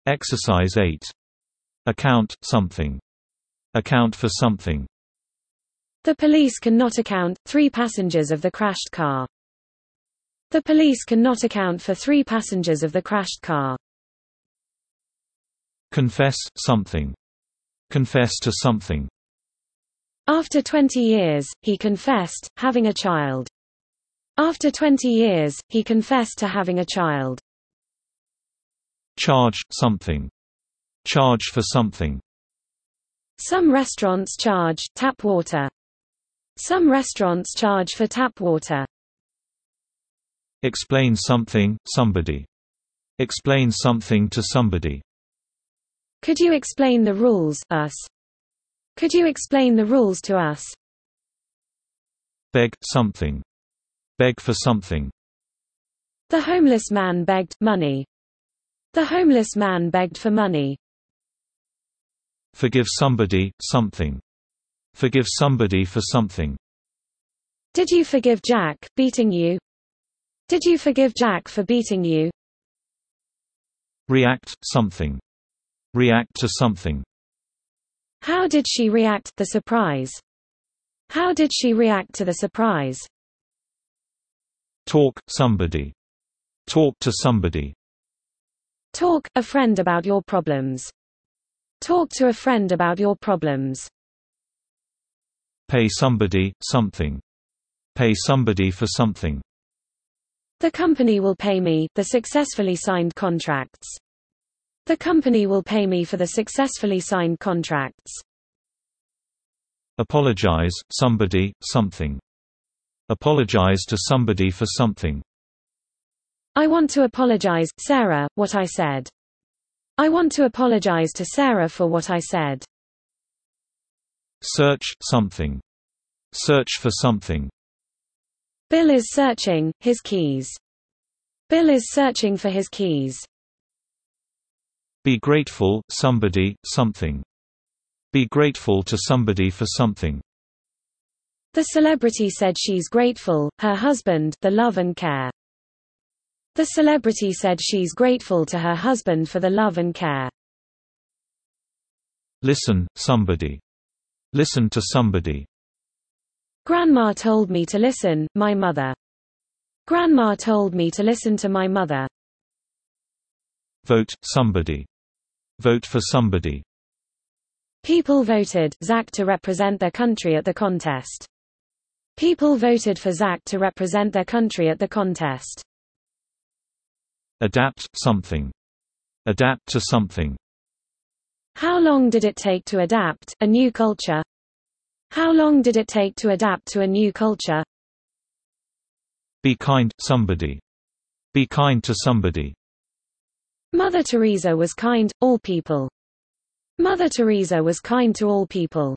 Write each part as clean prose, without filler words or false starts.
Exercise 8. Account something. Account for something. The police cannot account 3 passengers of the crashed car. The police cannot account for 3 passengers of the crashed car. Confess something. Confess to something. After 20 years, he confessed, having a child. After 20 years, he confessed to having a child. Charge something. Charge for something. Some restaurants charge tap water. Some restaurants charge for tap water. Explain something, somebody. Explain something to somebody. Could you explain the rules, us? Could you explain the rules to us? Beg something. Beg for something. The homeless man begged money. The homeless man begged for money. Forgive somebody something. Forgive somebody for something. Did you forgive Jack beating you? Did you forgive Jack for beating you? React something. React to something. How did she react the surprise? How did she react to the surprise? Talk somebody. Talk to somebody. Talk a friend about your problems. Talk to a friend about your problems. Pay somebody something. Pay somebody for something. The company will pay me the successfully signed contracts. The company will pay me for the successfully signed contracts. Apologize somebody something. Apologize to somebody for something. I want to apologize, Sarah, what I said. I want to apologize to Sarah for what I said. Search something. Search for something. Bill is searching his keys. Bill is searching for his keys. Be grateful somebody something. Be grateful to somebody for something. The celebrity said she's grateful, her husband, the love and care. The celebrity said she's grateful to her husband for the love and care. Listen somebody. Listen to somebody. Grandma told me to listen, my mother. Grandma told me to listen to my mother. Vote somebody. Vote for somebody. People voted Zach to represent their country at the contest. People voted for Zach to represent their country at the contest. Adapt something. Adapt to something. How long did it take to adapt a new culture? How long did it take to adapt to a new culture? Be kind somebody. Be kind to somebody. Mother Teresa was kind, all people. Mother Teresa was kind to all people.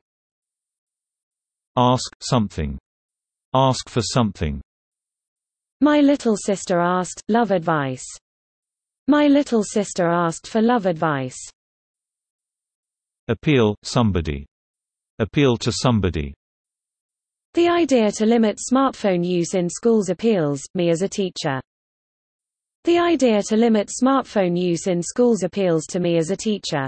Ask something. Ask for something. My little sister asked love advice. My little sister asked for love advice. Appeal somebody. Appeal to somebody. The idea to limit smartphone use in schools appeals me as a teacher. The idea to limit smartphone use in schools appeals to me as a teacher.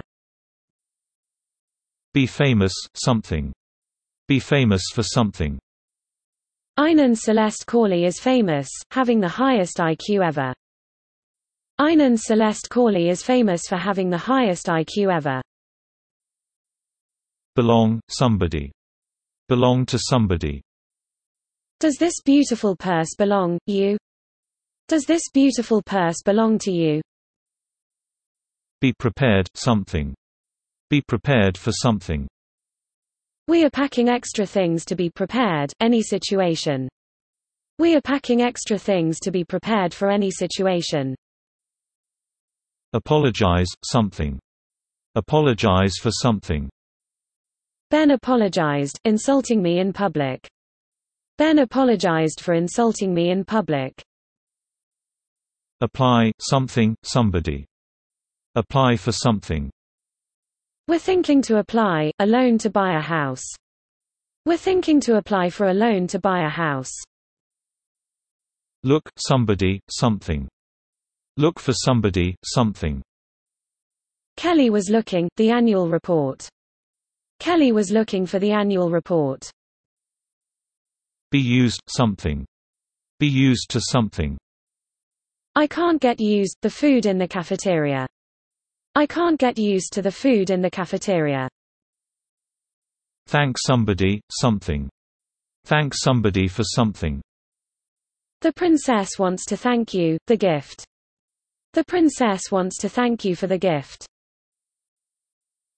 Be famous something. Be famous for something. Aynan Celeste Corley is famous, having the highest IQ ever. Aynan Celeste Corley is famous for having the highest IQ ever. Belong somebody. Belong to somebody. Does this beautiful purse belong you? Does this beautiful purse belong to you? Be prepared something. Be prepared for something. We are packing extra things to be prepared any situation. We are packing extra things to be prepared for any situation. Apologize something. Apologize for something. Ben apologized, insulting me in public. Ben apologized for insulting me in public. Apply something somebody. Apply for something. We're thinking to apply a loan to buy a house. We're thinking to apply for a loan to buy a house. Look somebody something. Look for somebody something. Kelly was looking, the annual report. Kelly was looking for the annual report. Be used, something. Be used to something. I can't get used, the food in the cafeteria. I can't get used to the food in the cafeteria. Thank somebody, something. Thank somebody for something. The princess wants to thank you, the gift. The princess wants to thank you for the gift.